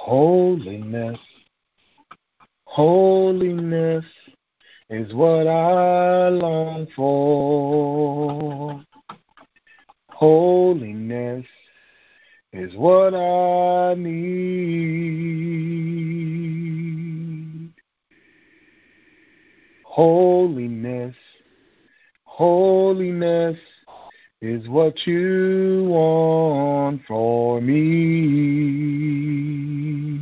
Holiness, holiness is what I long for. Holiness is what I need. Holiness, holiness is what you want for me.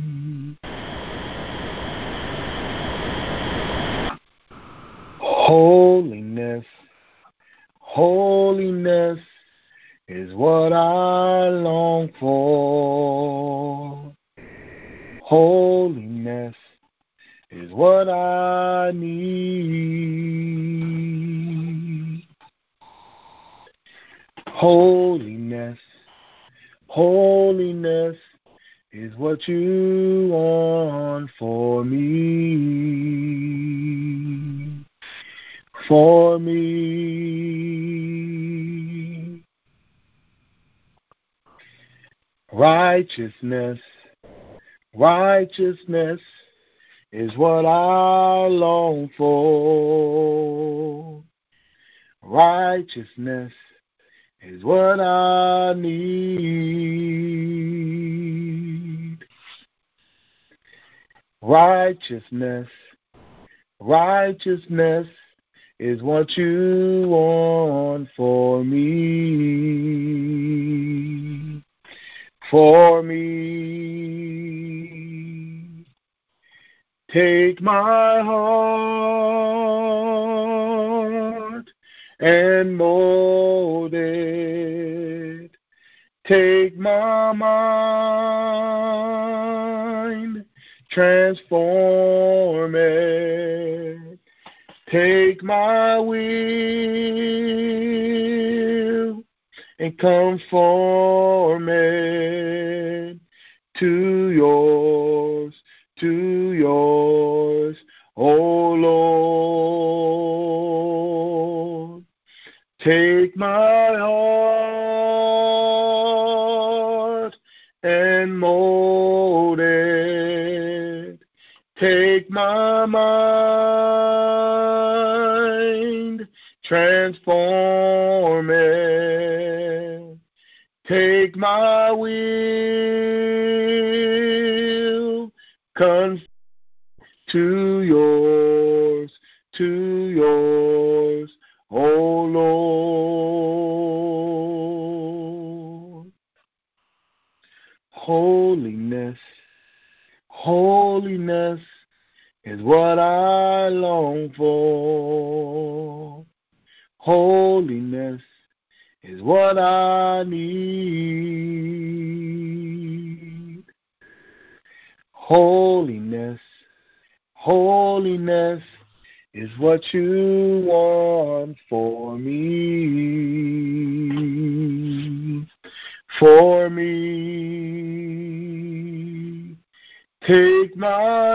Holiness, holiness is what I long for. Holiness is what I need. Holiness, holiness is what you want for me. For me. Righteousness, righteousness is what I long for. Righteousness is what I need. Righteousness, righteousness is what you want for me. For me. Take my heart and mold it. Take my mind, transform it. Take my will and conform it to yours, O Lord. Take my heart and mold it. Take my mind, transform it. Take my will, conform to yours, O Lord. Holiness, holiness is what I long for. Holiness is what I need. Holiness, holiness is what you want for me. For me. Take my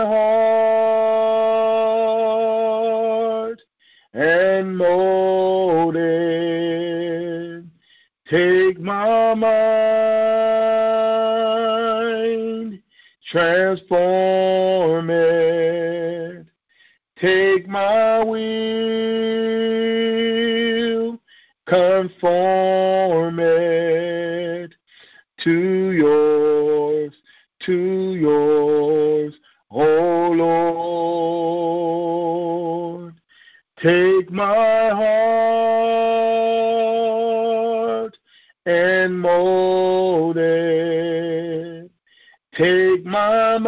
heart and mold it. Take my mind, transform it. Take my will, conform it to yours, O Lord. Take my heart and mold it. Take my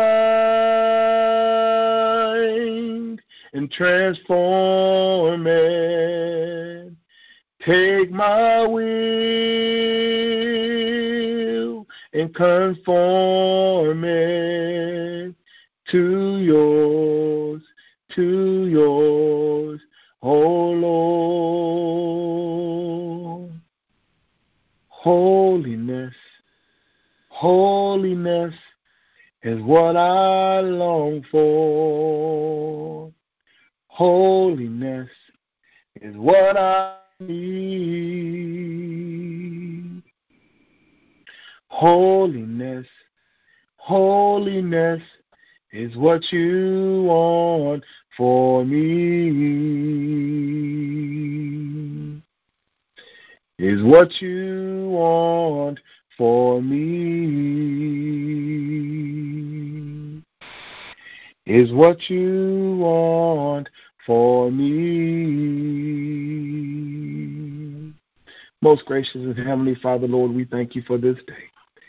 mind and transform it. Take my will and conform it to yours, O Lord. Holiness, holiness is what I long for. Holiness is what I need. Holiness, Holiness is what you want for me. Is what you want for me. Is what you want for me. Most gracious and Heavenly Father, Lord, we thank you for this day.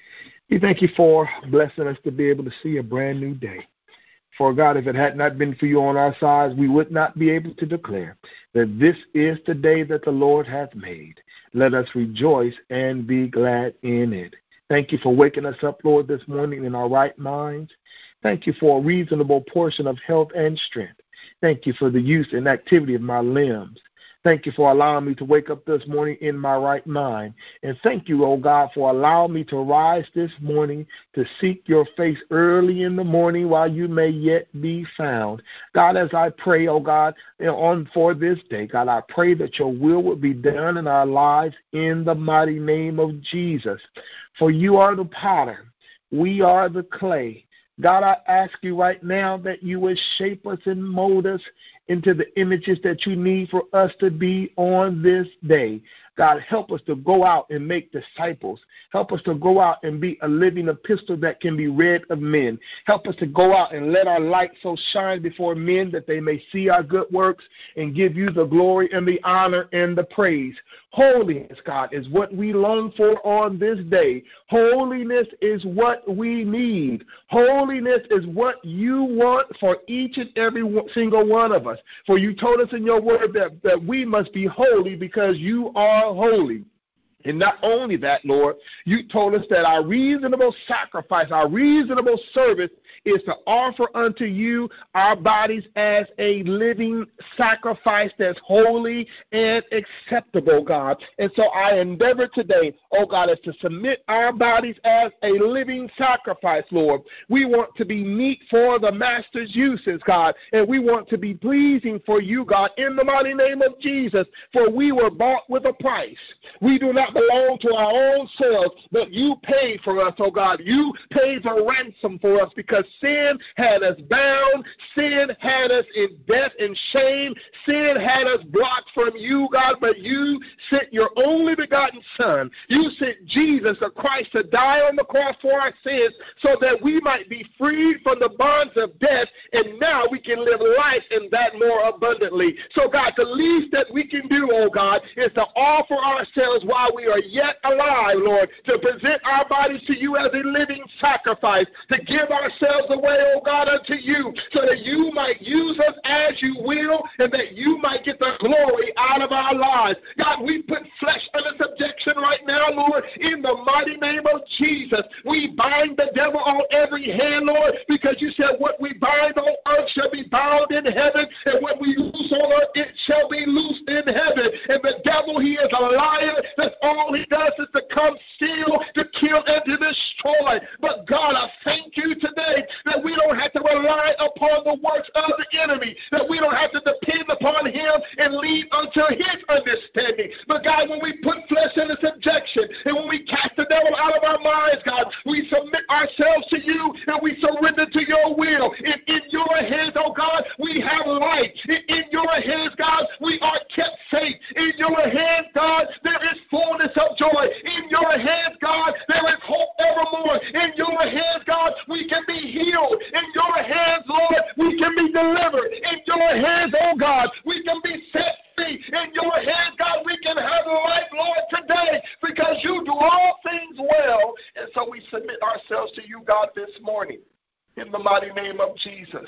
We thank you for blessing us to be able to see a brand new day. For God, if it had not been for you on our sides, we would not be able to declare that this is the day that the Lord hath made. Let us rejoice and be glad in it. Thank you for waking us up, Lord, this morning in our right minds. Thank you for a reasonable portion of health and strength. Thank you for the use and activity of my limbs. Thank you for allowing me to wake up this morning in my right mind. And thank you, oh God, for allowing me to rise this morning to seek your face early in the morning while you may yet be found. God, as I pray, oh God, on for this day, God, I pray that your will would be done in our lives in the mighty name of Jesus. For you are the potter. We are the clay. God, I ask you right now that you would shape us and mold us into the images that you need for us to be on this day. God, help us to go out and make disciples. Help us to go out and be a living epistle that can be read of men. Help us to go out and let our light so shine before men that they may see our good works and give you the glory and the honor and the praise. Holiness, God, is what we long for on this day. Holiness is what we need. Holiness is what you want for each and every single one of us. For you told us in your word that we must be holy because you are holy. And not only that, Lord, you told us that our reasonable sacrifice, our reasonable service is to offer unto you our bodies as a living sacrifice that's holy and acceptable, God. And so I endeavor today, oh God, is to submit our bodies as a living sacrifice, Lord. We want to be meet for the Master's uses, God, and we want to be pleasing for you, God, in the mighty name of Jesus, for we were bought with a price. We do not belong to our own selves, but you paid for us, oh God. You paid the ransom for us because sin had us bound. Sin had us in death and shame. Sin had us blocked from you, God, but you sent your only begotten Son. You sent Jesus, the Christ, to die on the cross for our sins so that we might be freed from the bonds of death, and now we can live life in that more abundantly. So, God, the least that we can do, oh God, is to offer ourselves while we are yet alive, Lord, to present our bodies to you as a living sacrifice, to give ourselves away, oh God, unto you, so that you might use us as you will, and that you might get the glory out of our lives. God, we put flesh under subjection right now, Lord, in the mighty name of Jesus. We bind the devil on every hand, Lord, because you said what we bind on earth shall be bound in heaven, and what we loose on earth, it shall be loosed in heaven. And the devil, he is a liar. That's all he does is to come, steal, to kill, and to destroy. But God, I thank you today that we don't have to rely upon the works of the enemy, that we don't have to depend upon him and leave unto his understanding. But God, when we put flesh into subjection and when we cast the devil out of our minds, God, we submit ourselves to you and we surrender to your will. And in your hands, oh God, we have life. In your hands, God, we are kept safe. In your hands, God, there is fullness of joy. In your hands, God, there is hope evermore. In your hands, God, we can be healed. In your hands, Lord, we can be delivered. In your hands, oh God, we can be set free. In your hands, God, we can have life, Lord, today, because you do all things well. And so we submit ourselves to you, God, this morning. In the mighty name of Jesus,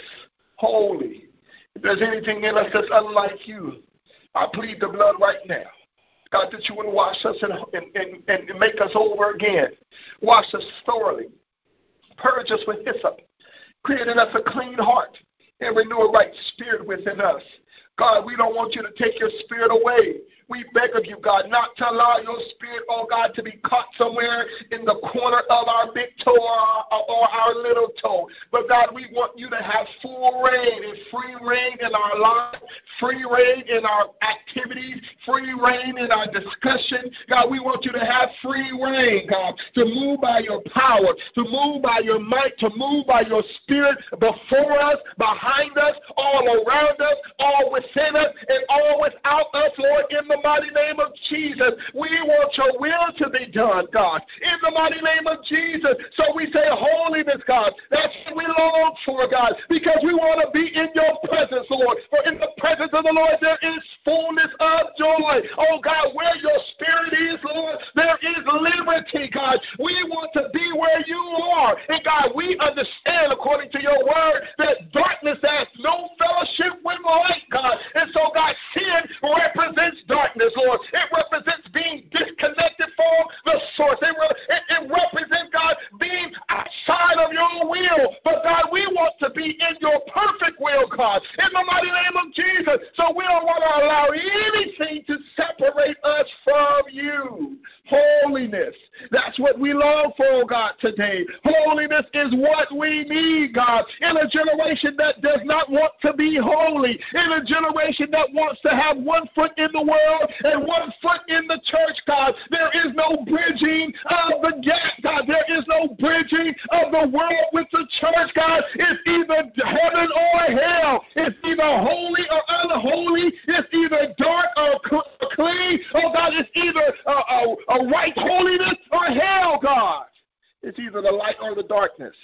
holy. If there's anything in us that's unlike you, I plead the blood right now. God, that you would wash us and make us over again. Wash us thoroughly. Purge us with hyssop. Create in us a clean heart and renew a right spirit within us. God, we don't want you to take your spirit away. We beg of you, God, not to allow your spirit, oh God, to be caught somewhere in the corner of our big toe or or our little toe. But God, we want you to have full reign and free reign in our lives, free reign in our activities, free reign in our discussion. God, we want you to have free reign, God, to move by your power, to move by your might, to move by your spirit before us, behind us, all around us, all within us, and all without us, Lord, in the mighty name of Jesus. We want your will to be done, God, in the mighty name of Jesus. So we say holiness, God. That's what we long for, God, because we want to be in your presence, Lord. For in the presence of the Lord there is fullness of joy. Oh, God, where your spirit is, Lord, there is liberty, God. We want to be where you are. And, God, we understand, according to your word, that darkness has no fellowship with light, God. And so, God, sin represents darkness, Lord. It represents being disconnected from the source. It represents, God, being outside of your will. But, God, we want to be in your perfect will, God, in the mighty name of Jesus. So we don't want to allow anything to separate us from you. Holiness, that's what we long for, God, today. Holiness is what we need, God, in a generation that does not want to be holy, in a generation that wants to have one foot in the world and one foot in the church, God. There is no bridging of the gap, God. There is no bridging of the world with the church, God. It's either heaven or hell. It's either holy or unholy. It's either dark or clean. Oh, God, it's either a right holiness or hell, God. It's either the light or the darkness.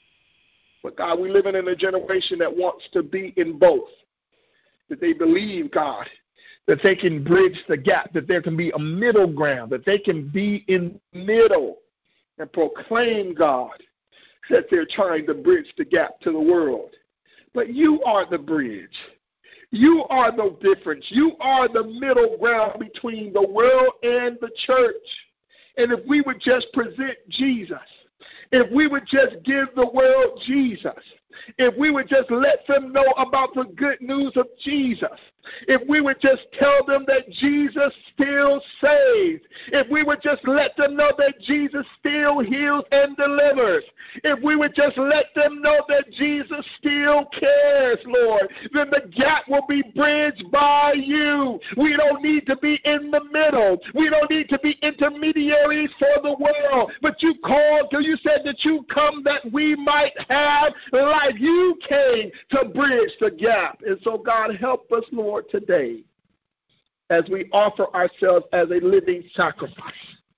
But, God, we're living in a generation that wants to be in both. That they believe, God, that they can bridge the gap, that there can be a middle ground, that they can be in the middle and proclaim, God, that they're trying to bridge the gap to the world. But you are the bridge. You are the difference. You are the middle ground between the world and the church. And if we would just present Jesus, if we would just give the world Jesus, if we would just let them know about the good news of Jesus, if we would just tell them that Jesus still saves, if we would just let them know that Jesus still heals and delivers, if we would just let them know that Jesus still cares, Lord, then the gap will be bridged by you. We don't need to be in the middle. We don't need to be intermediaries for the world. But you called, you said that you come that we might have life. You came to bridge the gap. And so, God, help us, Lord, today as we offer ourselves as a living sacrifice.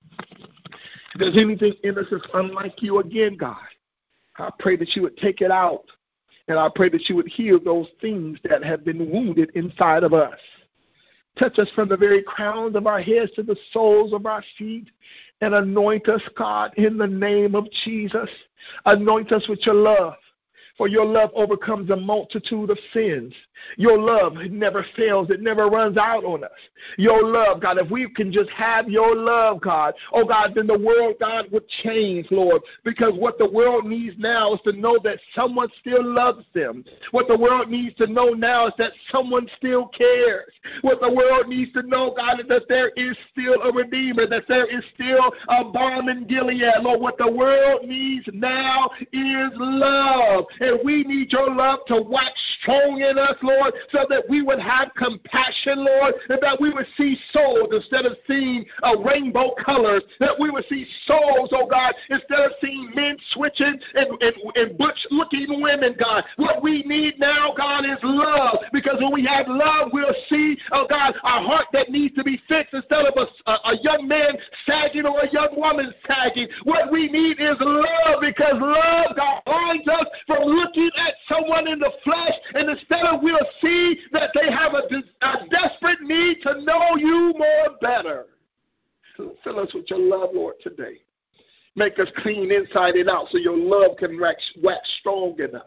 If there's anything in us that's unlike you, again, God, I pray that you would take it out. And I pray that you would heal those things that have been wounded inside of us. Touch us from the very crowns of our heads to the soles of our feet. And anoint us, God, in the name of Jesus. Anoint us with your love. For your love overcomes a multitude of sins. Your love, it never fails. It never runs out on us. Your love, God, if we can just have your love, God, oh, God, then the world, God, would change, Lord. Because what the world needs now is to know that someone still loves them. What the world needs to know now is that someone still cares. What the world needs to know, God, is that there is still a Redeemer, that there is still a balm in Gilead. Lord, what the world needs now is love. And we need your love to wax strong in us, Lord, so that we would have compassion, Lord, and that we would see souls instead of seeing rainbow colors, that we would see souls, oh God, instead of seeing men switching and butch-looking women, God. What we need now, God, is love, because when we have love, we'll see, oh God, a heart that needs to be fixed instead of a young man sagging or a young woman sagging. What we need is love, because love, God, binds us from looking at someone in the flesh, and instead of we'll see that they have a desperate need to know you more better. Fill us with your love, Lord, today. Make us clean inside and out so your love can wax strong in us.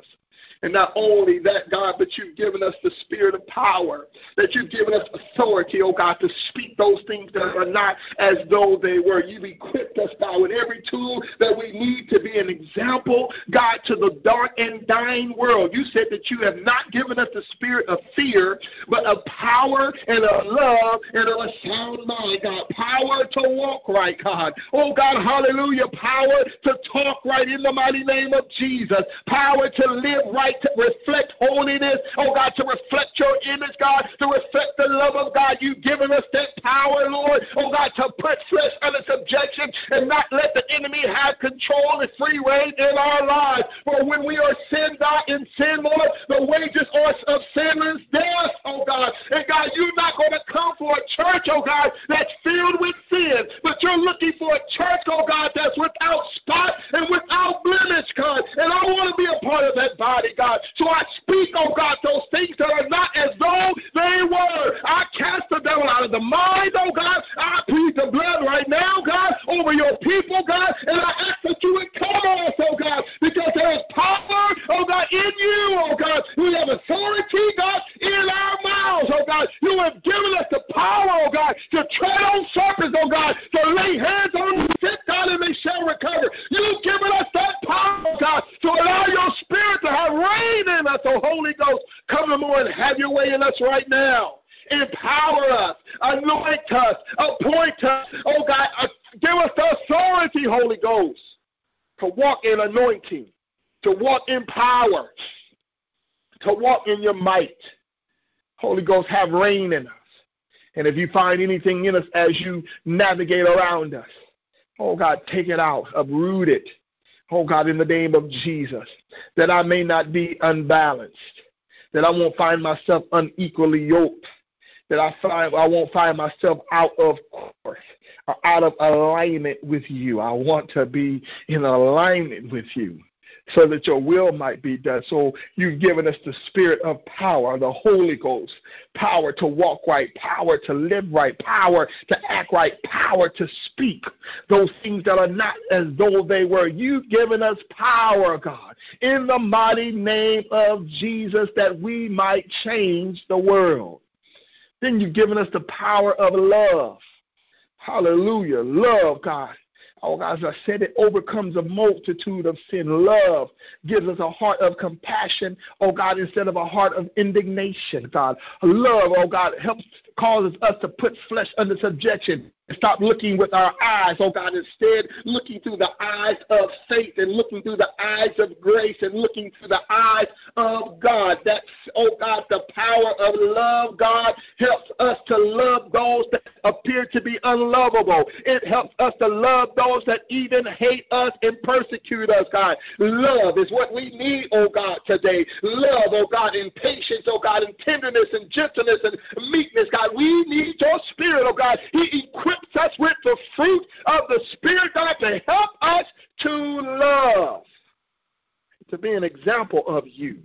And not only that, God, but you've given us the spirit of power, that you've given us authority, oh God, to speak those things that are not as though they were. You've equipped us, God, with every tool that we need to be an example, God, to the dark and dying world. You said that you have not given us the spirit of fear, but of power and of love and of a sound mind, God. Power to walk right, God. Oh, God, hallelujah. Power to talk right in the mighty name of Jesus. Power to live right, to reflect holiness. Oh, God, to reflect your image, God, to reflect the love of God. You've given us that power, Lord. Oh, God, to put flesh under subjection and not let the enemy have control and free reign in our lives. For when we are sin, God, in sin, Lord, the wages of sin is death, oh, God. And, God, you're not going to come for a church, oh, God, that's filled with sin, but you're looking for a church, oh, God, that's without spot and without blemish, God. And I want to be a part of that body, God. So I speak, oh, God, those things that are not as though they were. I cast the devil out of the mind, oh, God. I plead the blood right now, God, over your people, God, and I ask that you would cover us, oh, God, because there is power, oh, God, in you, oh, God. We have authority, God, in our mouths, oh, God. You have given us the power, oh, God, to tread on serpents, oh, God, to lay hands on the sick, God, and they shall recover. You've given us that power, oh, God, to allow your spirit to have reign in us, oh, Holy Ghost. Come on and have your way in us right now. Empower us, anoint us, appoint us, oh, God, give us the authority, Holy Ghost, to walk in anointing, to walk in power, to walk in your might. Holy Ghost, have reign in us. And if you find anything in us as you navigate around us, oh, God, take it out, uproot it. Oh, God, in the name of Jesus, that I may not be unbalanced, that I won't find myself unequally yoked, that I won't find myself out of course or out of alignment with you. I want to be in alignment with you, so that your will might be done. So you've given us the spirit of power, the Holy Ghost, power to walk right, power to live right, power to act right, power to speak those things that are not as though they were. You've given us power, God, in the mighty name of Jesus, that we might change the world. Then you've given us the power of love. Hallelujah. Love, God. Oh, God, as I said, it overcomes a multitude of sin. Love gives us a heart of compassion, oh, God, instead of a heart of indignation, God. Love, oh, God, causes us to put flesh under subjection and stop looking with our eyes, oh, God, instead looking through the eyes of faith and looking through the eyes of grace and looking through the eyes of God. That's, oh, God, the power of love, God, helps us to love those that appear to be unlovable. It helps us to love those that even hate us and persecute us, God. Love is what we need, oh, God, today. Love, oh, God, in patience, oh, God, in tenderness and gentleness and meekness, God. We need your spirit, oh, God. He equips us with the fruit of the Spirit, God, to help us to love, to be an example of you.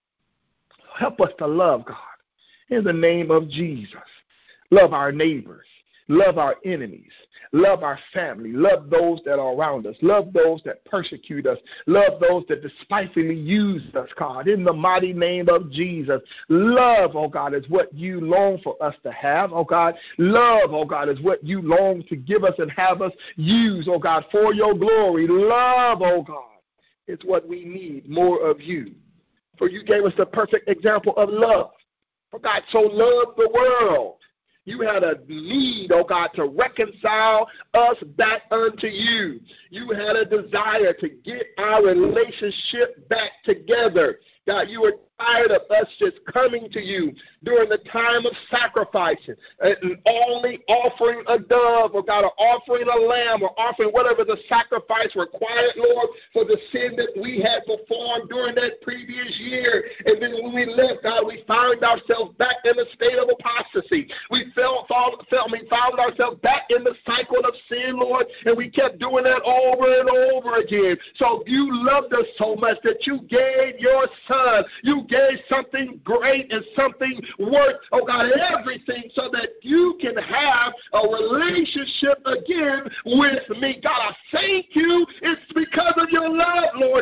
Help us to love, God, in the name of Jesus. Love our neighbors. Love our enemies. Love our family. Love those that are around us. Love those that persecute us. Love those that despitefully use us, God, in the mighty name of Jesus. Love, oh God, is what you long for us to have, oh God. Love, oh God, is what you long to give us and have us use, oh God, for your glory. Love, oh God, is what we need, more of you. For you gave us the perfect example of love. For God so loved the world. You had a need, oh God, to reconcile us back unto you. You had a desire to get our relationship back together. God, you were tired of us just coming to you during the time of sacrificing and only offering a dove, or God, or offering a lamb, or offering whatever the sacrifice required, Lord, for the sin that we had performed during that previous year. And then when we left, God, we found ourselves back in a state of apostasy. We found ourselves back in the cycle of sin, Lord, and we kept doing that over and over again. So you loved us so much that you gave your Son. You gave something great and something worth, oh God, everything, so that you can have a relationship again with me. God, I thank you. It's because of your love, Lord,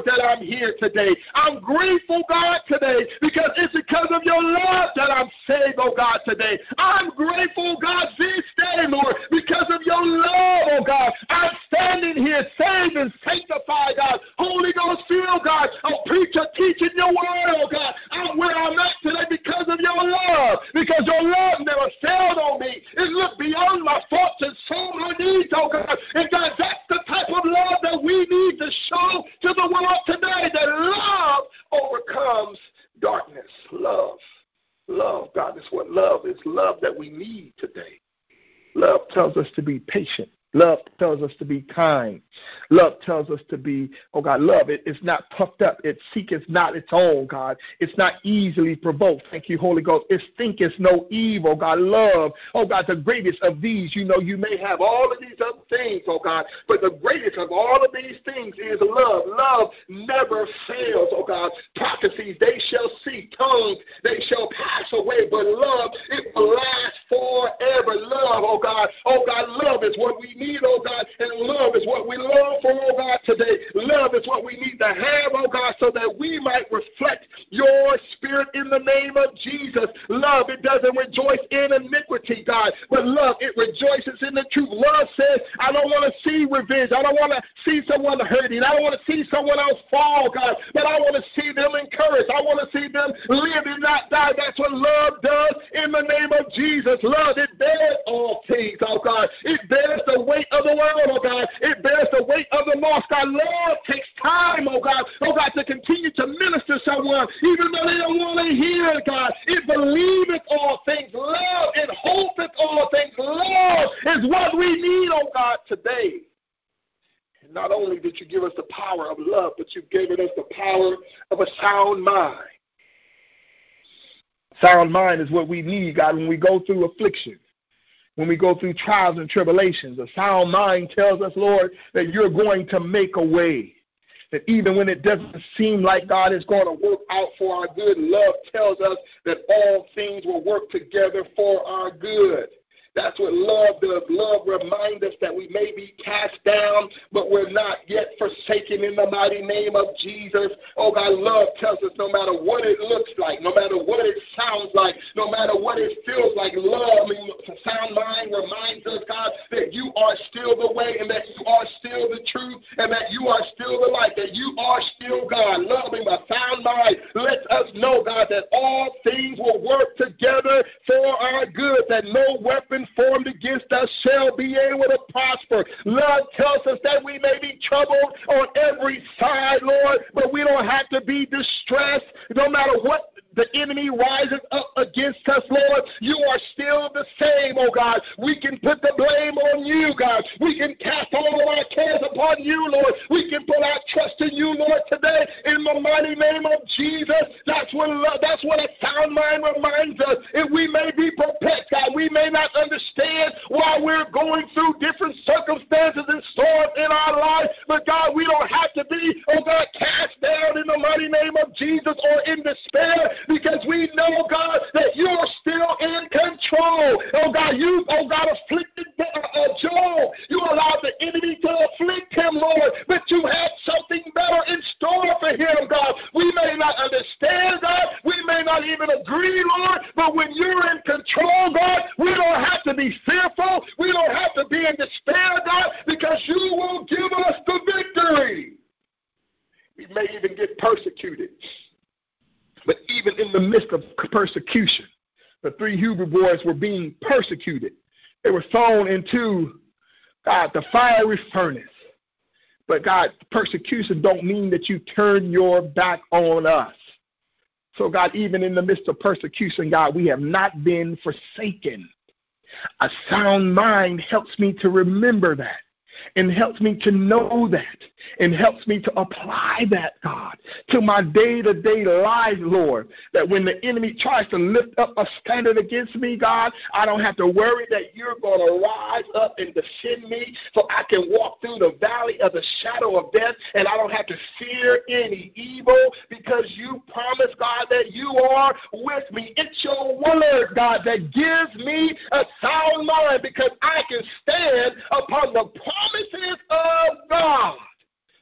that I'm here today. I'm grateful, God, today, because it's because of your love that I'm saved, oh God, today. I'm grateful, God, this day, Lord, because of your love, oh God. I'm standing here saved and sanctified, God. Holy Ghost filled, God. A preacher teaching your word, oh God. I'm where I'm at today because of your love, because your love never failed on me. It looked beyond my faults and saw my needs, oh God. And God, that's the type of love that we need to show to the world today, that love overcomes darkness. Love, God, is what love is. Love that we need today. Love tells us to be patient. Love tells us to be kind. Love tells us to be, oh God, love, it's not puffed up. It seeketh not its own, God. It's not easily provoked. Thank you, Holy Ghost. It thinketh no evil, God. Love, oh God, the greatest of these, you know, you may have all of these other things, oh God, but the greatest of all of these things is love. Love never fails, oh God. Prophecies, they shall cease. Tongues, they shall pass away, but love, it will last forever. Love, oh God, love is what we need, oh God, and love is what we long for, oh God, today. Love is what we need to have, oh God, so that we might reflect your spirit in the name of Jesus. Love, it doesn't rejoice in iniquity, God, but love, it rejoices in the truth. Love says, I don't want to see revenge. I don't want to see someone hurting. I don't want to see someone else fall, God, but I want to see them encouraged. I want to see them live and not die. That's what love does in the name of Jesus. Love, it bears all things, oh God. It bears the weight of the world, oh God. It bears the weight of the lost, God. Love takes time, oh God, to continue to minister to someone, even though they don't want to hear it, God. It believeth all things. Love, it hopeth all things. Love is what we need, oh God, today. And not only did you give us the power of love, but you've given us the power of a sound mind. Sound mind is what we need, God, when we go through affliction. When we go through trials and tribulations, a sound mind tells us, Lord, that you're going to make a way. That even when it doesn't seem like God is going to work out for our good, love tells us that all things will work together for our good. That's what love does. Love reminds us that we may be cast down, but we're not yet forsaken in the mighty name of Jesus. Oh, God, love tells us no matter what it looks like, no matter what it sounds like, no matter what it feels like, love, a sound mind reminds us, God, that you are still the way and that you are still the truth and that you are still the light, that you are still God. Loving a sound mind lets us know, God, that all things will work together for our good, that no weapon formed against us shall be able to prosper. Love tells us that we may be troubled on every side, Lord, but we don't have to be distressed no matter what the enemy rises up against us, Lord. You are still the same, oh God. We can put the blame on you, God. We can cast all of our cares upon you, Lord. We can put our trust in you, Lord, today in the mighty name of Jesus. That's what a sound mind reminds us. If we may be perplexed, God, we may not understand why we're going through different circumstances and storms in our life, but God, we don't have to be, oh God, cast down in the mighty name of Jesus or in despair, because we know, God, that you're still in control. Oh, God, you afflicted Job. You allowed the enemy to afflict him, Lord, but you had something better in store for him, God. We may not understand, God. We may not even agree, Lord, but when you're in control, God, we don't have to be fearful. We don't have to be in despair, God, because you will give us the victory. We may even get persecuted. But even in the midst of persecution, the 3 Hebrew boys were being persecuted. They were thrown into, God, the fiery furnace. But, God, persecution don't mean that you turn your back on us. So, God, even in the midst of persecution, God, we have not been forsaken. A sound mind helps me to remember that. And helps me to know that, and helps me to apply that, God, to my day-to-day life, Lord, that when the enemy tries to lift up a standard against me, God, I don't have to worry that you're going to rise up and defend me, so I can walk through the valley of the shadow of death, and I don't have to fear any evil, because you promise, God, that you are with me. It's your word, God, that gives me a sound mind, because I can stand upon the promises of God.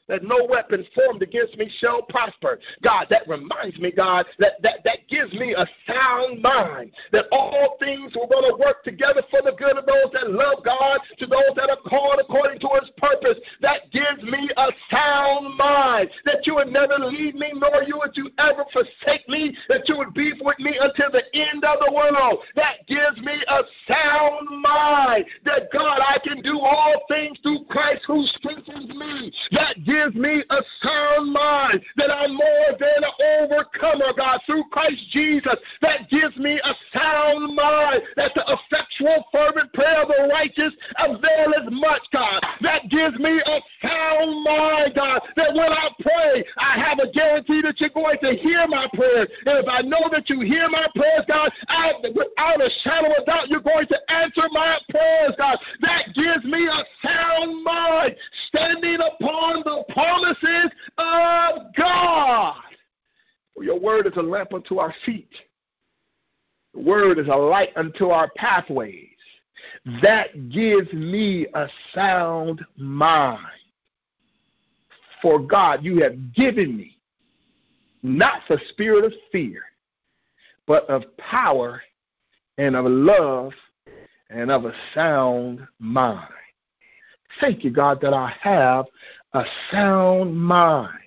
that no weapon formed against me shall prosper. God, that reminds me, God, that gives me a sound mind, that all things are going to work together for the good of those that love God, to those that are called according to his purpose. That gives me a sound mind, that you would never leave me, nor would you ever forsake me, that you would be with me until the end of the world. That gives me a sound mind, that God, I can do all things through Christ who strengthens me. That gives me a sound mind, that I'm more than an overcomer, God, through Christ Jesus. That gives me a sound mind, that the effectual fervent prayer of the righteous availeth much, God. That gives me a sound mind, God, that when I pray, I have a guarantee that you're going to hear my prayers. And if I know that you hear my prayers, God, without a shadow of doubt, you're going to answer my prayers, God. That gives me a sound mind, standing upon the promises of God. For your word is a lamp unto our feet. The word is a light unto our pathways. That gives me a sound mind. For God, you have given me not the spirit of fear, but of power and of love and of a sound mind. Thank you, God, that I have a sound mind.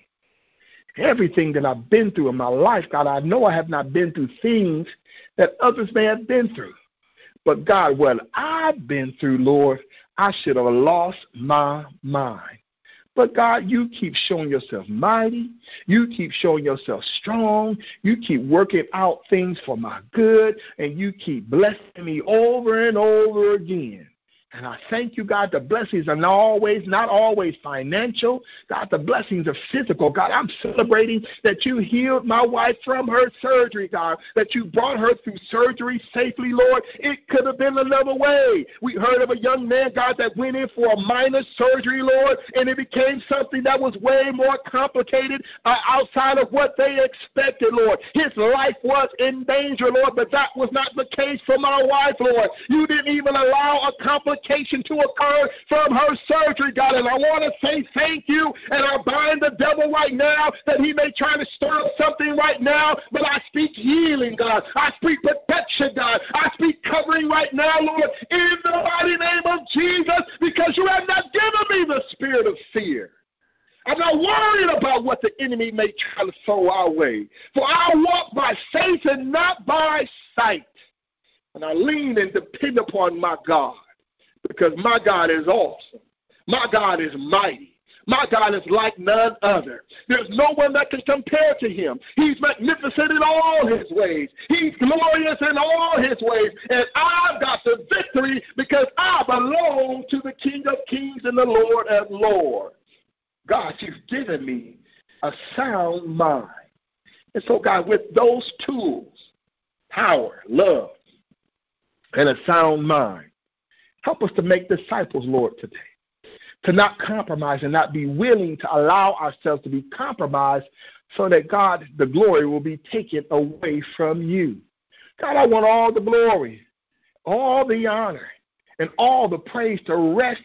Everything that I've been through in my life, God, I know I have not been through things that others may have been through. But God, what I've been through, Lord, I should have lost my mind. But God, you keep showing yourself mighty. You keep showing yourself strong. You keep working out things for my good. And you keep blessing me over and over again. And I thank you, God, the blessings are not always financial. God, the blessings are physical. God, I'm celebrating that you healed my wife from her surgery, God, that you brought her through surgery safely, Lord. It could have been another way. We heard of a young man, God, that went in for a minor surgery, Lord, and it became something that was way more complicated outside of what they expected, Lord. His life was in danger, Lord, but that was not the case for my wife, Lord. You didn't even allow a complication to occur from her surgery, God, and I want to say thank you, and I bind the devil right now that he may try to stir up something right now, but I speak healing, God. I speak protection, God. I speak covering right now, Lord, in the mighty name of Jesus, because you have not given me the spirit of fear. I'm not worried about what the enemy may try to throw our way, for I walk by faith and not by sight, and I lean and depend upon my God. Because my God is awesome. My God is mighty. My God is like none other. There's no one that can compare to him. He's magnificent in all his ways. He's glorious in all his ways. And I've got the victory because I belong to the King of Kings and the Lord of Lords. God, you've given me a sound mind. And so, God, with those tools, power, love, and a sound mind, help us to make disciples, Lord, today, to not compromise and not be willing to allow ourselves to be compromised so that, God, the glory will be taken away from you. God, I want all the glory, all the honor, and all the praise to rest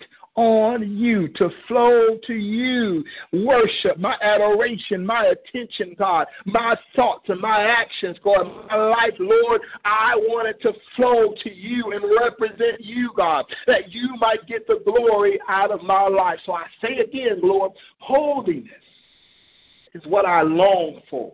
on you, to flow to you. Worship, my adoration, my attention, God, my thoughts and my actions, God, my life, Lord, I want it to flow to you and represent you, God, that you might get the glory out of my life. So I say again, Lord, holiness is what I long for.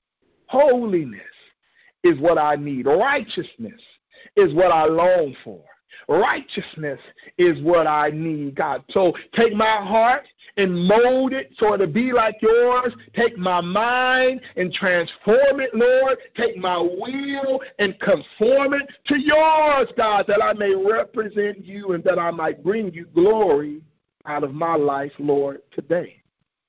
Holiness is what I need. Righteousness is what I long for. Righteousness is what I need, God. So take my heart and mold it so it'll be like yours. Take my mind and transform it, Lord. Take my will and conform it to yours, God, that I may represent you and that I might bring you glory out of my life, Lord, today.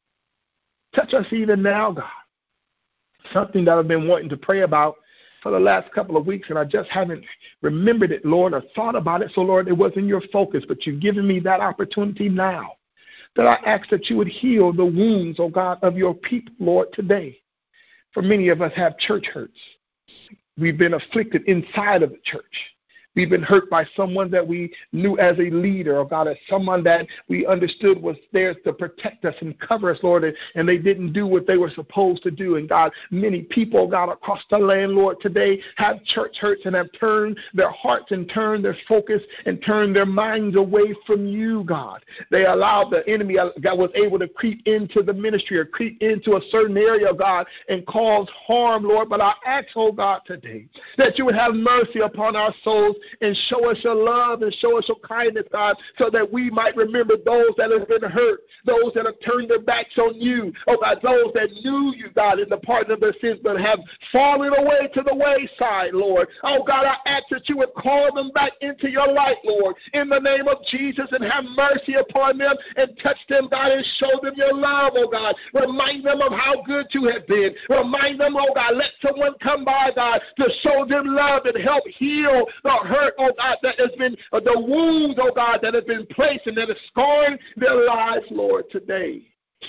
Touch us even now, God. Something that I've been wanting to pray about for the last couple of weeks, and I just haven't remembered it, Lord, or thought about it. So, Lord, it wasn't your focus, but you've given me that opportunity now, that I ask that you would heal the wounds, oh God, of your people, Lord, today. For many of us have church hurts. We've been afflicted inside of the church We've been hurt by someone that we knew as a leader, oh God, as someone that we understood was there to protect us and cover us, Lord, and they didn't do what they were supposed to do. And God, many people, oh God, across the land, Lord, today have church hurts and have turned their hearts and turned their focus and turned their minds away from you, God. They allowed the enemy that was able to creep into the ministry or creep into a certain area, God, and cause harm, Lord. But I ask, oh God, today that you would have mercy upon our souls and show us your love and show us your kindness, God, so that we might remember those that have been hurt, those that have turned their backs on you, oh God, those that knew you, God, in the pardon of their sins, but have fallen away to the wayside, Lord. Oh God, I ask that you would call them back into your light, Lord, in the name of Jesus, and have mercy upon them and touch them, God, and show them your love, oh God. Remind them of how good you have been. Remind them, oh God, let someone come by, God, to show them love and help heal the hurt, oh God, that has been, the wounds, oh God, that have been placed and that is scarring their lives, Lord, today.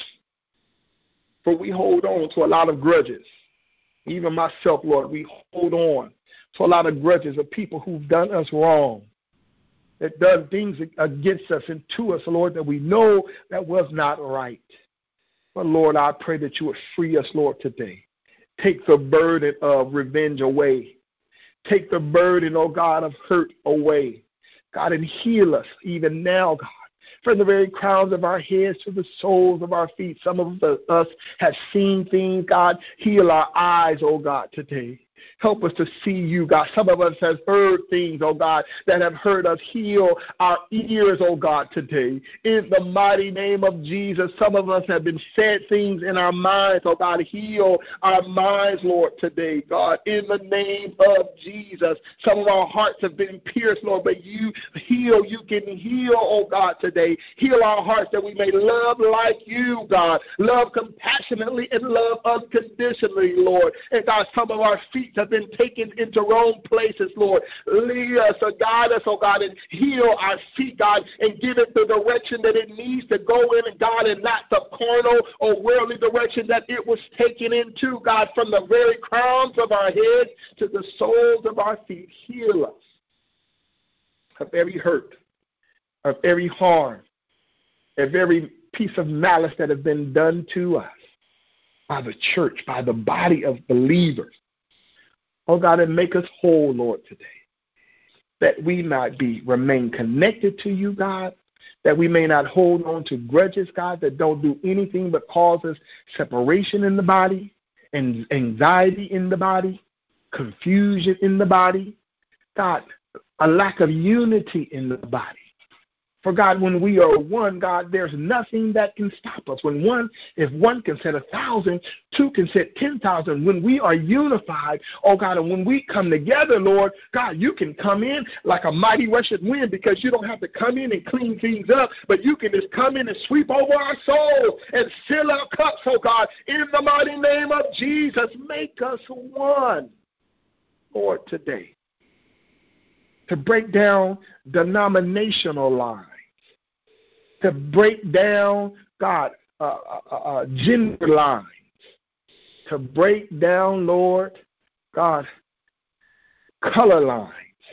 For we hold on to a lot of grudges. Even myself, Lord, we hold on to a lot of grudges of people who've done us wrong, that done things against us and to us, Lord, that we know that was not right. But, Lord, I pray that you would free us, Lord, today. Take the burden of revenge away. Take the burden, oh God, of hurt away. God, and heal us even now, God, from the very crowns of our heads to the soles of our feet. Some of us have seen things, God. Heal our eyes, oh God, today. Help us to see you, God. Some of us have heard things, oh God, that have hurt us. Heal our ears, oh God, today. In the mighty name of Jesus, some of us have been said things in our minds, oh God. Heal our minds, Lord, today, God. In the name of Jesus, some of our hearts have been pierced, Lord, but you heal. You can heal, oh God, today. Heal our hearts that we may love like you, God. Love compassionately and love unconditionally, Lord. And God, some of our feet have been taken into wrong places, Lord. Lead us or guide us, oh God, and heal our feet, God, and give it the direction that it needs to go in, God, and not the carnal or worldly direction that it was taken into, God, from the very crowns of our heads to the soles of our feet. Heal us of every hurt, of every harm, of every piece of malice that has been done to us by the church, by the body of believers. Oh, God, and make us whole, Lord, today, that we might remain connected to you, God, that we may not hold on to grudges, God, that don't do anything but cause us separation in the body, and anxiety in the body, confusion in the body, God, a lack of unity in the body. For God, when we are one, God, there's nothing that can stop us. If one can set 1,000, two can set 10,000. When we are unified, oh God, and when we come together, Lord, God, you can come in like a mighty rushing wind, because you don't have to come in and clean things up, but you can just come in and sweep over our souls and fill our cups, oh God, in the mighty name of Jesus. Make us one, Lord, today, to break down denominational lines, to break down, God, gender lines, to break down, Lord, God, color lines.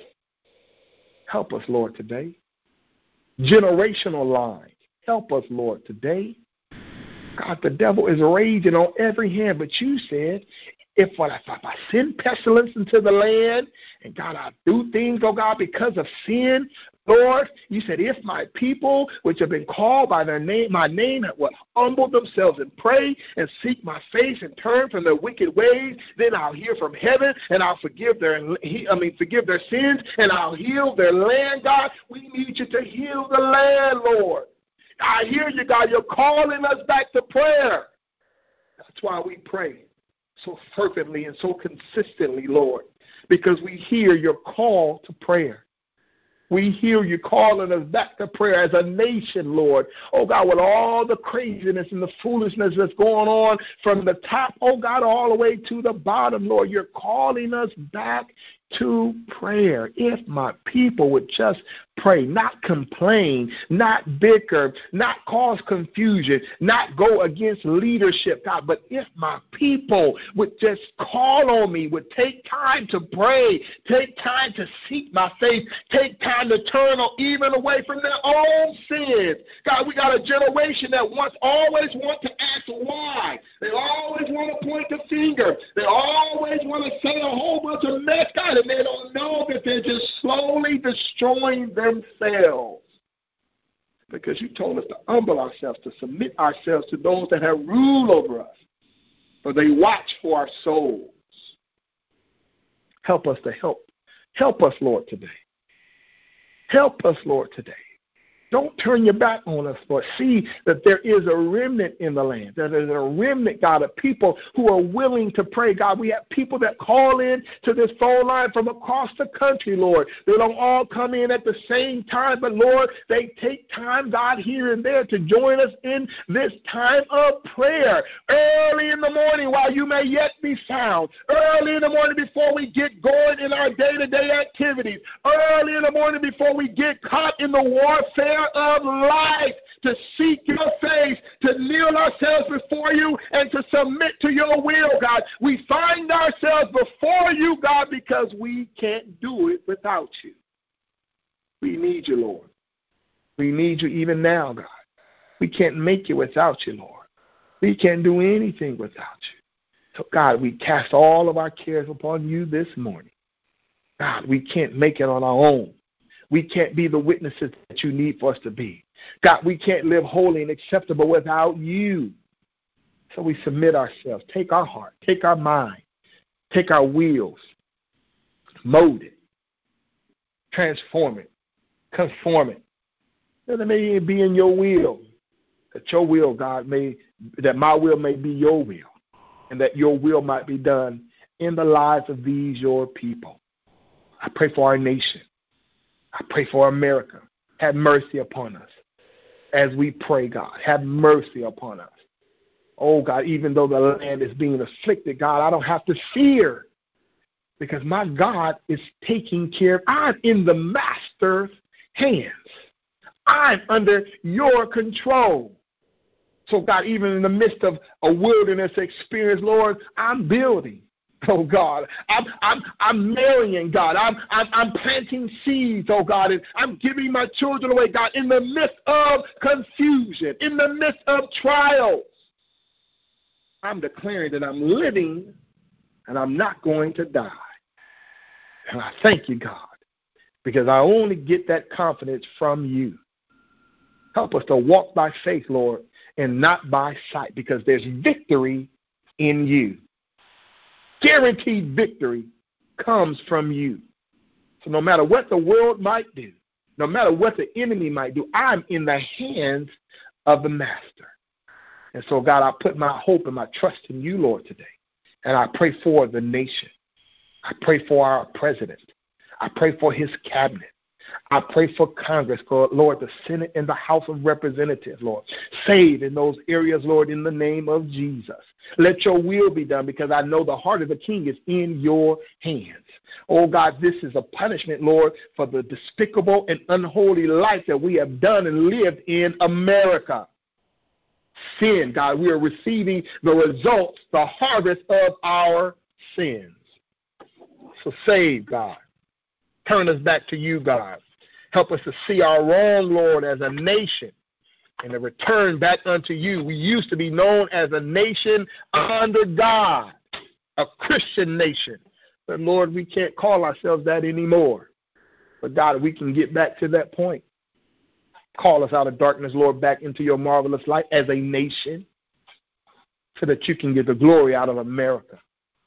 Help us, Lord, today. Generational lines. Help us, Lord, today. God, the devil is raging on every hand, but you said, if I send pestilence into the land, and God, I do things, oh God, because of sin, Lord, you said, if my people, which have been called by my name, will humble themselves and pray and seek my face and turn from their wicked ways, then I'll hear from heaven and I'll forgive their sins, and I'll heal their land, God. We need you to heal the land, Lord. I hear you, God. You're calling us back to prayer. That's why we pray so fervently and so consistently, Lord, because we hear your call to prayer. We hear you calling us back to prayer as a nation, Lord. Oh, God, with all the craziness and the foolishness that's going on from the top, oh, God, all the way to the bottom, Lord, you're calling us back to prayer. If my people would just pray, not complain, not bicker, not cause confusion, not go against leadership, God, but if my people would just call on me, would take time to pray, take time to seek my face, take time to turn even away from their own sins. God, we got a generation that always want to ask why. They always want to point the finger. They always want to say a whole bunch of mess, God, and they don't know that they're just slowly destroying themselves. Because you told us to humble ourselves, to submit ourselves to those that have rule over us, for they watch for our souls. Help us to help us, Lord, today. Help us, Lord, today. Don't turn your back on us, Lord. See that there is a remnant in the land. There is a remnant, God, of people who are willing to pray. God, we have people that call in to this phone line from across the country, Lord. They don't all come in at the same time, but, Lord, they take time, God, here and there to join us in this time of prayer. Early in the morning while you may yet be found. Early in the morning before we get going in our day-to-day activities. Early in the morning before we get caught in the warfare of life, to seek your face, to kneel ourselves before you, and to submit to your will, God. We find ourselves before you, God, because we can't do it without you. We need you, Lord. We need you even now, God. We can't make it without you, Lord. We can't do anything without you. So, God, we cast all of our cares upon you this morning. God, we can't make it on our own. We can't be the witnesses that you need for us to be. God, we can't live holy and acceptable without you. So we submit ourselves. Take our heart. Take our mind. Take our wheels. Mold it. Transform it. Conform it. That it may be in your will. That your will, God, that my will may be your will. And that your will might be done in the lives of these, your people. I pray for our nation. I pray for America. Have mercy upon us as we pray, God. Have mercy upon us. Oh, God, even though the land is being afflicted, God, I don't have to fear because my God is taking care. I'm in the master's hands. I'm under your control. So, God, even in the midst of a wilderness experience, Lord, I'm building. Oh, God, I'm marrying, God. I'm planting seeds, oh, God, and I'm giving my children away, God, in the midst of confusion, in the midst of trials. I'm declaring that I'm living and I'm not going to die. And I thank you, God, because I only get that confidence from you. Help us to walk by faith, Lord, and not by sight, because there's victory in you. Guaranteed victory comes from you. So no matter what the world might do, no matter what the enemy might do, I'm in the hands of the master. And so, God, I put my hope and my trust in you, Lord, today. And I pray for the nation. I pray for our president. I pray for his cabinet. I pray for Congress, Lord, the Senate and the House of Representatives, Lord. Save in those areas, Lord, in the name of Jesus. Let your will be done, because I know the heart of the king is in your hands. Oh, God, this is a punishment, Lord, for the despicable and unholy life that we have done and lived in America. Sin, God, we are receiving the results, the harvest of our sins. So save, God. Turn us back to you, God. Help us to see our wrong, Lord, as a nation and to return back unto you. We used to be known as a nation under God, a Christian nation. But, Lord, we can't call ourselves that anymore. But, God, we can get back to that point. Call us out of darkness, Lord, back into your marvelous light as a nation so that you can get the glory out of America.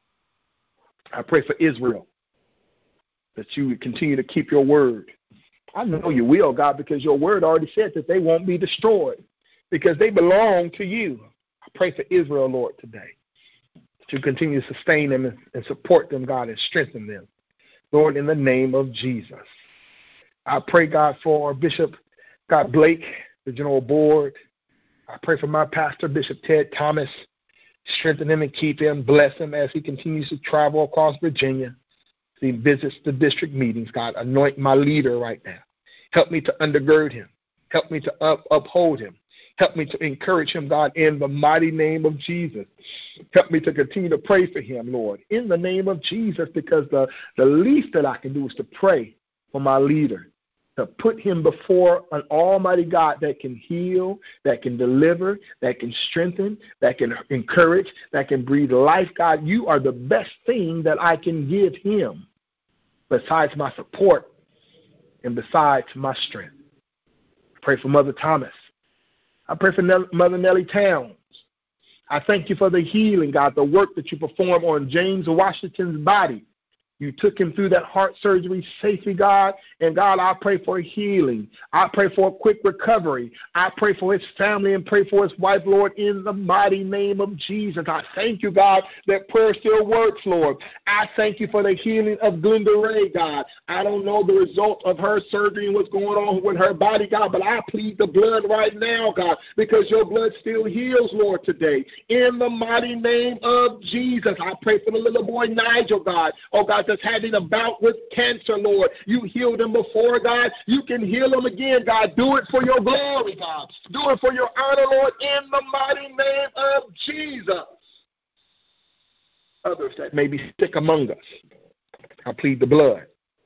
I pray for Israel, that you would continue to keep your word. I know you will, God, because your word already said that they won't be destroyed because they belong to you. I pray for Israel, Lord, today, that you continue to sustain them and support them, God, and strengthen them. Lord, in the name of Jesus. I pray, God, for Bishop, God, Blake, the General Board. I pray for my pastor, Bishop Ted Thomas. Strengthen him and keep him. Bless him as he continues to travel across Virginia. He visits the district meetings. God, anoint my leader right now. Help me to undergird him. Help me to uphold him. Help me to encourage him, God, in the mighty name of Jesus. Help me to continue to pray for him, Lord, in the name of Jesus, because the least that I can do is to pray for my leader, to put him before an almighty God that can heal, that can deliver, that can strengthen, that can encourage, that can breathe life. God, you are the best thing that I can give him besides my support and besides my strength. I pray for Mother Thomas. I pray for Mother Nellie Towns. I thank you for the healing, God, the work that you performed on James Washington's body. You took him through that heart surgery safely, God. And, God, I pray for healing. I pray for a quick recovery. I pray for his family and pray for his wife, Lord, in the mighty name of Jesus. I thank you, God, that prayer still works, Lord. I thank you for the healing of Glenda Ray, God. I don't know the result of her surgery and what's going on with her body, God, but I plead the blood right now, God, because your blood still heals, Lord, today. In the mighty name of Jesus, I pray for the little boy Nigel, God. Oh, God, that's having a bout with cancer, Lord. You healed him before, God. You can heal him again, God. Do it for your glory, God. Do it for your honor, Lord, in the mighty name of Jesus. Others that may be sick among us, I plead the blood.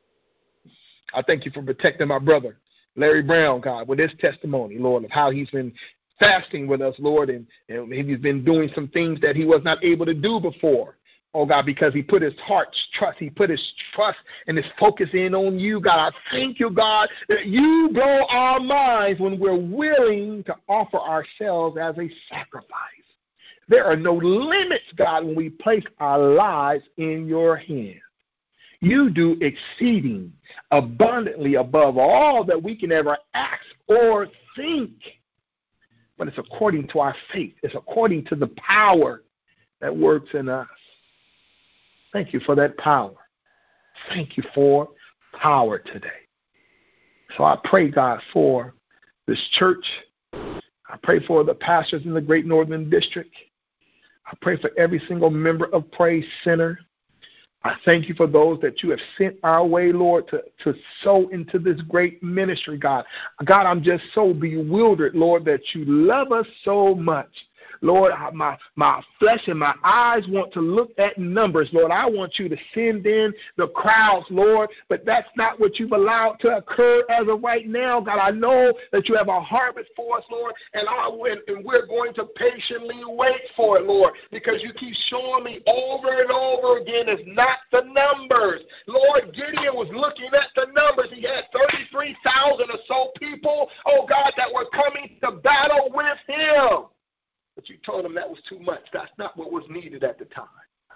I thank you for protecting my brother, Larry Brown, God, with his testimony, Lord, of how he's been fasting with us, Lord, and he's been doing some things that he was not able to do before. Oh, God, because he put his heart's trust, he put his trust and his focus in on you, God. I thank you, God, that you blow our minds when we're willing to offer ourselves as a sacrifice. There are no limits, God, when we place our lives in your hands. You do exceeding abundantly above all that we can ever ask or think. But it's according to our faith. It's according to the power that works in us. Thank you for that power. Thank you for power today. So I pray, God, for this church. I pray for the pastors in the Great Northern District. I pray for every single member of Praise Center. I thank you for those that you have sent our way, Lord, to sow into this great ministry, God. God, I'm just so bewildered, Lord, that you love us so much. Lord, my flesh and my eyes want to look at numbers, Lord. I want you to send in the crowds, Lord, but that's not what you've allowed to occur as of right now, God. I know that you have a harvest for us, Lord, and we're going to patiently wait for it, Lord, because you keep showing me over and over again it's not the numbers. Lord, Gideon was looking at the numbers. He had 33,000 or so people, oh, God, that were coming to battle with him. But you told him that was too much. That's not what was needed at the time.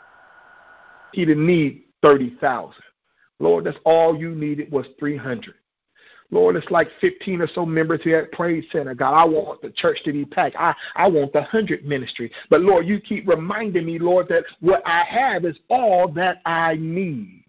He didn't need 30,000. Lord, that's all you needed was 300. Lord, it's like 15 or so members here at Praise Center. God, I want the church to be packed. I want the 100 ministry. But, Lord, you keep reminding me, Lord, that what I have is all that I need.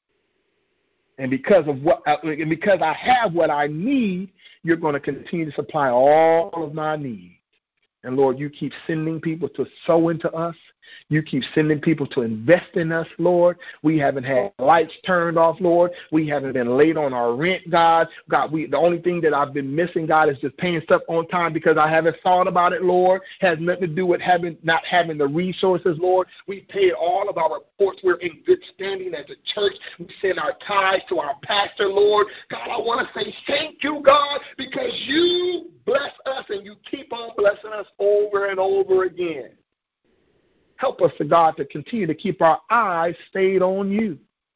And because I have what I need, you're going to continue to supply all of my needs. And, Lord, you keep sending people to sow into us. You keep sending people to invest in us, Lord. We haven't had lights turned off, Lord. We haven't been late on our rent, God. God, the only thing that I've been missing, God, is just paying stuff on time because I haven't thought about it, Lord. Has nothing to do with not having the resources, Lord. We paid all of our reports. We're in good standing as a church. We send our tithes to our pastor, Lord. God, I want to say thank you, God, because you bless us and you keep on blessing us over and over again. Help us, God, to continue to keep our eyes stayed on you.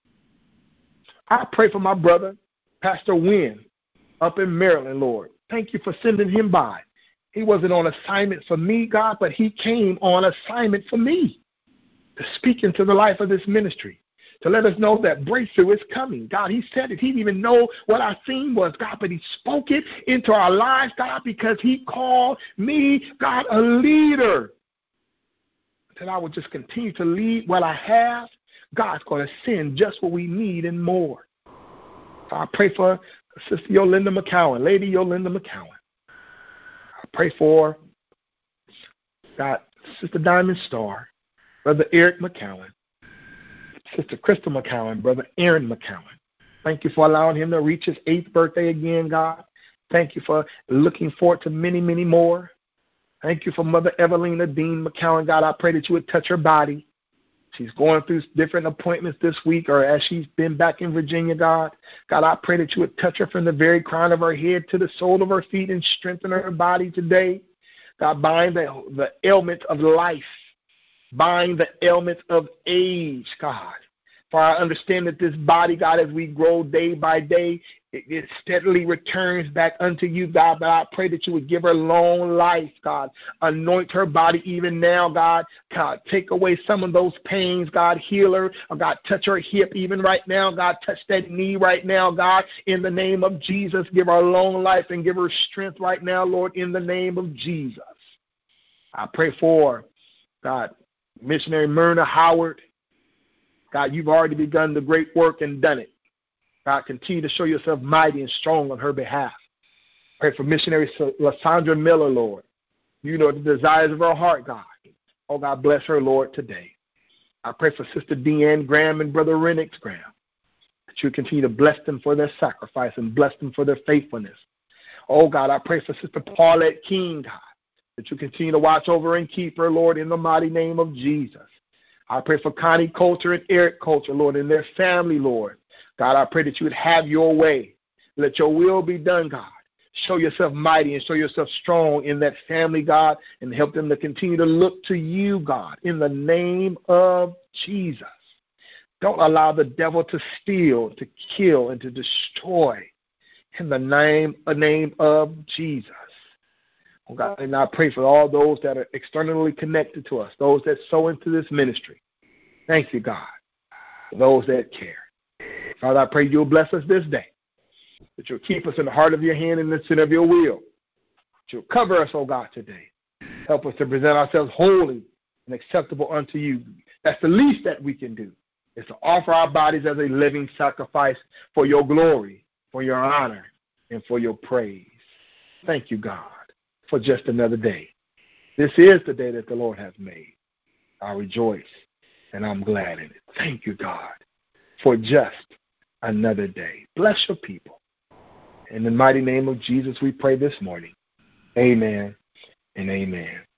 I pray for my brother, Pastor Wynn, up in Maryland, Lord. Thank you for sending him by. He wasn't on assignment for me, God, but he came on assignment for me to speak into the life of this ministry, to let us know that breakthrough is coming. God, he said it. He didn't even know what our theme was, God, but he spoke it into our lives, God, because he called me, God, a leader. That I would just continue to lead what I have. God's going to send just what we need and more. So I pray for Sister Yolinda McCowan, Lady Yolinda McCowan. I pray for God, Sister Diamond Star, Brother Eric McCowan, Sister Crystal McCowan, Brother Aaron McCowan. Thank you for allowing him to reach his 8th birthday again, God. Thank you for looking forward to many, many more. Thank you for Mother Evelina Dean McCowan. God, I pray that you would touch her body. She's going through different appointments this week, or as she's been back in Virginia, God. God, I pray that you would touch her from the very crown of her head to the sole of her feet and strengthen her body today. God, bind the ailments of life. Bind the ailments of age, God. For I understand that this body, God, as we grow day by day, it steadily returns back unto you, God. But I pray that you would give her long life, God. Anoint her body even now, God. God, take away some of those pains, God. Heal her. Oh, God, touch her hip even right now, God. Touch that knee right now, God. In the name of Jesus, give her long life and give her strength right now, Lord, in the name of Jesus. I pray for, God, Missionary Myrna Howard. God, you've already begun the great work and done it. God, continue to show yourself mighty and strong on her behalf. Pray for Missionary Lysandra Miller, Lord. You know the desires of her heart, God. Oh, God, bless her, Lord, today. I pray for Sister Deanne Graham and Brother Renix Graham, that you continue to bless them for their sacrifice and bless them for their faithfulness. Oh, God, I pray for Sister Paulette King, God, that you continue to watch over and keep her, Lord, in the mighty name of Jesus. I pray for Connie Coulter and Eric Coulter, Lord, and their family, Lord. God, I pray that you would have your way. Let your will be done, God. Show yourself mighty and show yourself strong in that family, God, and help them to continue to look to you, God, in the name of Jesus. Don't allow the devil to steal, to kill, and to destroy in the name of Jesus. Oh God, and I pray for all those that are externally connected to us, those that sow into this ministry. Thank you, God, for those that care. Father, I pray you'll bless us this day, that you'll keep us in the heart of your hand and the center of your will, that you'll cover us, oh God, today. Help us to present ourselves holy and acceptable unto you. That's the least that we can do, is to offer our bodies as a living sacrifice for your glory, for your honor, and for your praise. Thank you, God, for just another day. This is the day that the Lord has made. I rejoice, and I'm glad in it. Thank you, God, for just another day. Bless your people. In the mighty name of Jesus, we pray this morning. Amen and amen.